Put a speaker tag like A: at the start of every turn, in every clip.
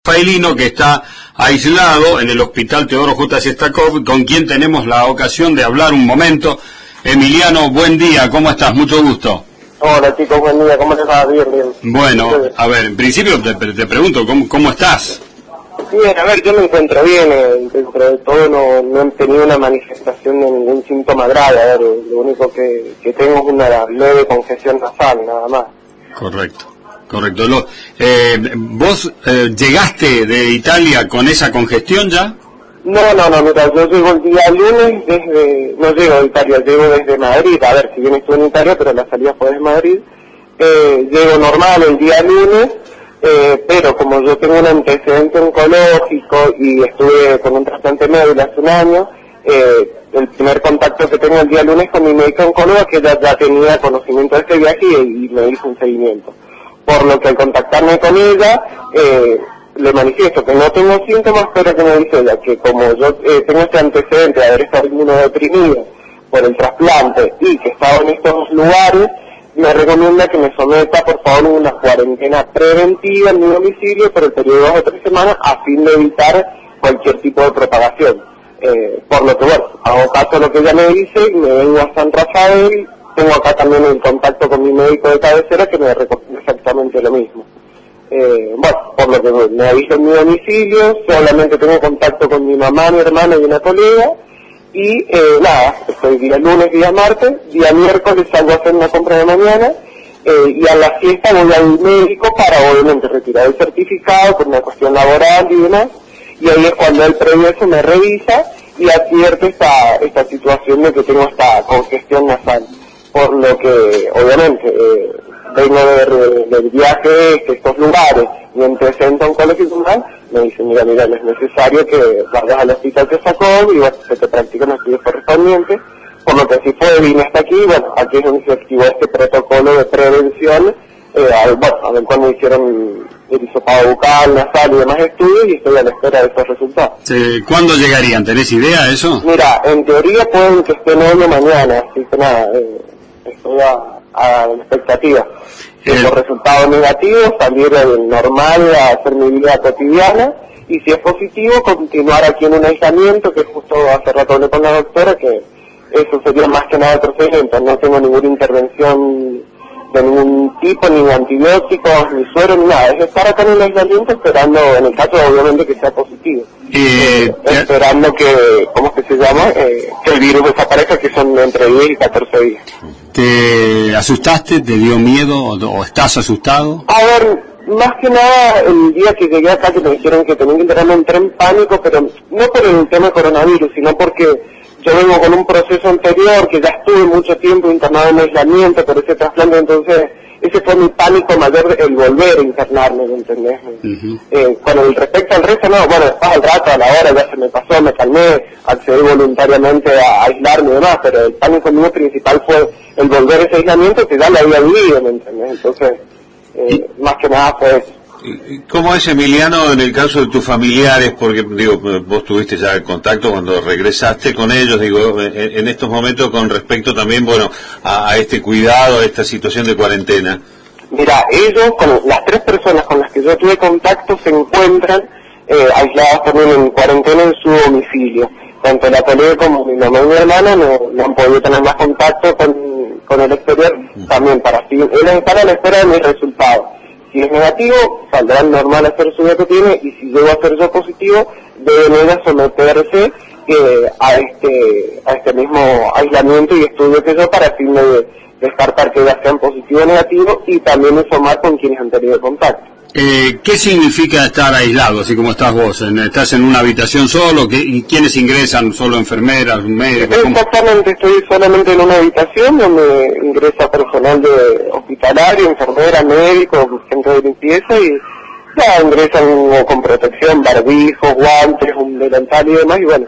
A: Rafaelino, que está aislado en el Hospital Teodoro J. Siestakov, con quien tenemos la ocasión de hablar un momento. Emiliano, buen día, ¿cómo estás? Mucho gusto.
B: Hola chicos, buen día, ¿cómo les va? Bien.
A: Bueno, a ver, en principio te pregunto, ¿cómo estás?
B: Bien, a ver, yo me encuentro bien, dentro de todo no he tenido una manifestación de ningún síntoma grave, a ver, lo único que tengo es una leve congestión nasal, nada más.
A: Correcto. ¿Vos llegaste de Italia con esa congestión ya?
B: No, mira, yo llego el día lunes no llego de Italia, llego desde Madrid, a ver, si bien estuve en Italia, pero la salida fue de Madrid, llego normal el día lunes, pero como yo tengo un antecedente oncológico y estuve con un trasplante médul hace un año, el primer contacto que tengo el día lunes con mi médica oncóloga, que ella ya tenía conocimiento de este viaje y me hizo un seguimiento. Por lo que al contactarme con ella, le manifiesto que no tengo síntomas, pero que me dice ella que como yo tengo este antecedente de haber estado inmunodeprimido por el trasplante y que he estado en estos lugares, me recomienda que me someta por favor una cuarentena preventiva en mi domicilio por el periodo de 2 o 3 semanas a fin de evitar cualquier tipo de propagación. Por lo que bueno, hago caso a lo que ella me dice y me vengo a San Rafael. Tengo acá también el contacto con mi médico de cabecera que me recomienda exactamente lo mismo. Bueno, por lo que me aviso en mi domicilio, solamente tengo contacto con mi mamá, mi hermana y una colega, y nada, estoy día lunes, día martes, día miércoles salgo a hacer una compra de mañana, y a la fiesta voy al médico para obviamente retirar el certificado por una cuestión laboral y demás, y ahí es cuando él previo eso me revisa y advierte esta situación de que tengo esta congestión nasal. Por lo que, obviamente, vengo del viaje de estos lugares y en presenta oncológico me dice, mira, es necesario que vayas al hospital de Siestakov y se te practiquen los estudios correspondientes. Por lo que así fue, vine hasta aquí, bueno, aquí es donde se activó este protocolo de prevención, a ver cuando hicieron el hisopado bucal, nasal y demás estudios, y estoy a la espera de esos resultados.
A: ¿Cuándo llegarían? ¿Tenés idea de eso?
B: Mira, en teoría pueden que estén hoy o mañana, así que nada, estoy a la expectativa. Si los resultados negativos, salir normal a hacer mi vida cotidiana, y si es positivo, continuar aquí en un aislamiento, que justo hace rato hablé con la doctora, que eso sería más que nada el procedimiento. No tengo ninguna intervención de ningún tipo, ni antibióticos, ni suero, ni nada. Es estar acá en el aislamiento esperando, en el caso obviamente que sea positivo. Esperando que, ¿cómo es que se llama? Que el virus desaparezca, que son entre 10 y 14 días.
A: ¿Te asustaste? ¿Te dio miedo? ¿O estás asustado?
B: A ver, más que nada, el día que llegué acá que me dijeron que tenía que internarme, entré en pánico, pero no por el tema de coronavirus, sino porque yo vengo con un proceso anterior, que ya estuve mucho tiempo internado en aislamiento por ese trasplante, entonces ese fue mi pánico mayor, el volver a internarme, ¿me entendés? Con el respecto al resto, no, bueno, después al rato, a la hora, ya se me pasó, me calmé, accedí voluntariamente a aislarme y demás, pero el pánico mío principal fue el volver a ese aislamiento que ya lo había vivido, ¿me entendés? Entonces, más que nada fue eso.
C: ¿Cómo es, Emiliano, en el caso de tus familiares? Porque, digo, vos tuviste ya el contacto cuando regresaste con ellos, digo, en estos momentos con respecto también, bueno, a este cuidado, a esta situación de cuarentena.
B: Mira, ellos, las 3 personas con las que yo tuve contacto, se encuentran aisladas también en cuarentena en su domicilio. Tanto la colega como mi mamá y mi hermana no han podido tener más contacto con el exterior, también para así, ellos están a la espera de mis resultados. Si es negativo, saldrán normal a hacer su tiene, y si llego a ser yo positivo, deben ellas someterse a este mismo aislamiento y estudio que yo para fin de descartar que ellas sean positivo o negativo y también informar con quienes han tenido contacto.
A: ¿Qué significa estar aislado, así como estás vos? ¿Estás en una habitación solo? ¿Y quiénes ingresan? ¿Solo enfermeras, médicos?
B: Exactamente, estoy solamente en una habitación donde ingresa personal de hospitalario, enfermera, médicos, gente de limpieza y ya ingresan con protección, barbijos, guantes, un delantal y demás, y bueno,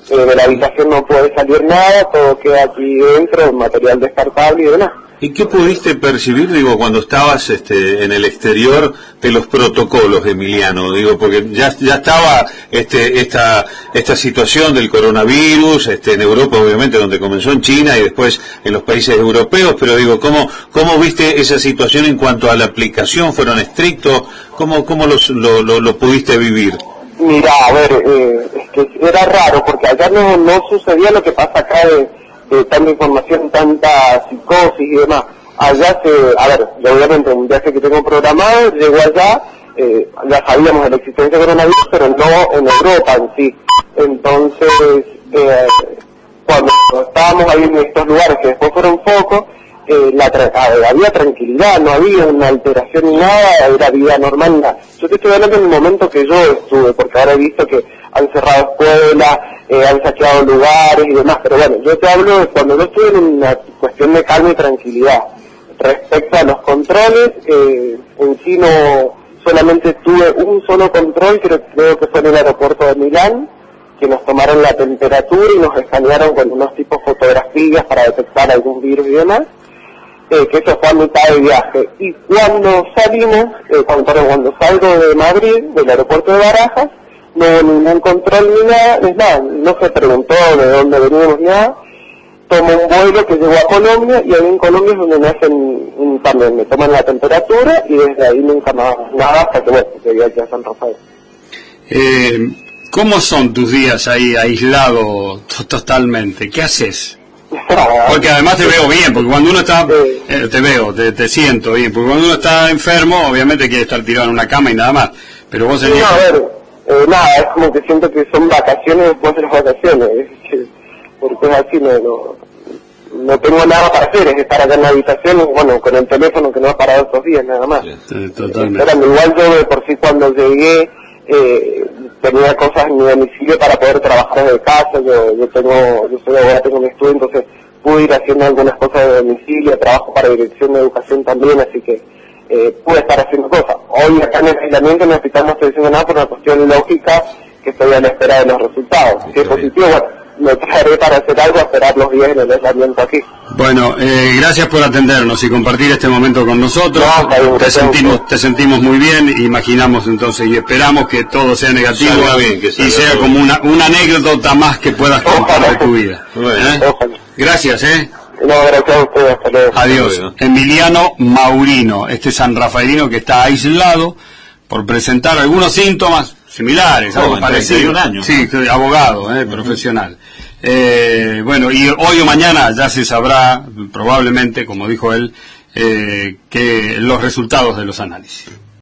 B: de la habitación no puede salir nada, todo queda aquí dentro, material descartable y demás.
C: ¿Y qué pudiste percibir, digo, cuando estabas en el exterior de los protocolos, Emiliano? Digo, porque ya estaba esta situación del coronavirus, en Europa, obviamente, donde comenzó en China y después en los países europeos, pero digo, ¿cómo viste esa situación en cuanto a la aplicación? ¿Fueron estrictos? ¿Cómo lo pudiste vivir?
B: Mira, a ver, es que era raro, porque allá no sucedía lo que pasa acá de tanta información, tanta psicosis y demás. Allá yo obviamente un viaje que tengo programado, llego allá, ya sabíamos de la existencia de coronavirus, pero no en Europa en sí. Entonces, cuando estábamos ahí en estos lugares que después fueron focos, había tranquilidad, no había una alteración ni nada, era vida normal, nada. Yo te estoy hablando en el momento que yo estuve, porque ahora he visto que han cerrado escuelas, han saqueado lugares y demás, pero bueno, yo te hablo de cuando yo estuve en una cuestión de calma y tranquilidad. Respecto a los controles, en sí no, solamente tuve un solo control, creo que fue en el aeropuerto de Milán, que nos tomaron la temperatura y nos escanearon con unos tipos de fotografías para detectar algún virus y demás, que eso fue a mitad de viaje. Y cuando salimos, cuando salgo de Madrid, del aeropuerto de Barajas, no hubo ningún control ni nada, es nada, no se preguntó de dónde veníamos ni nada. Tomo un vuelo que llegó a Colombia, y ahí en Colombia es donde me hacen también, me toman la temperatura, y desde ahí nunca más nada hasta que llegué aquí a San Rafael.
A: ¿Cómo son tus días ahí aislado totalmente? ¿Qué haces? Porque además te veo bien, porque cuando uno está, te siento bien, porque cuando uno está enfermo, obviamente quiere estar tirado en una cama y nada más, pero vos
B: serías... No, a ver, nada, es como que siento que son vacaciones después de las vacaciones, porque es así, no tengo nada para hacer, es estar acá en la habitación, bueno, con el teléfono que no ha parado estos días, nada más.
A: Sí, totalmente.
B: Igual yo de por sí cuando llegué, tenía cosas en mi domicilio para poder trabajar desde casa, yo soy abogado, tengo mi estudio, entonces pude ir haciendo algunas cosas de domicilio, trabajo para Dirección de Educación también, así que pude estar haciendo cosas. Hoy acá en el aislamiento en el hospital no estoy diciendo nada por una cuestión lógica, que estoy a la espera de los resultados. Si es positivo, bueno, me traeré para hacer algo, a esperar los días en el aislamiento aquí.
A: Bueno, gracias por atendernos y compartir este momento con nosotros. Te sentimos muy bien, imaginamos entonces y esperamos que todo sea negativo y sea como una anécdota más que puedas contar de tu vida. Gracias,
B: No, gracias a ustedes, hasta luego.
A: Adiós. Emiliano Maurino, este sanrafaelino que está aislado por presentar algunos síntomas similares, algo parecido.
C: 31 años.
A: Sí, abogado, profesional. Bueno, y hoy o mañana ya se sabrá, probablemente, como dijo él, que los resultados de los análisis.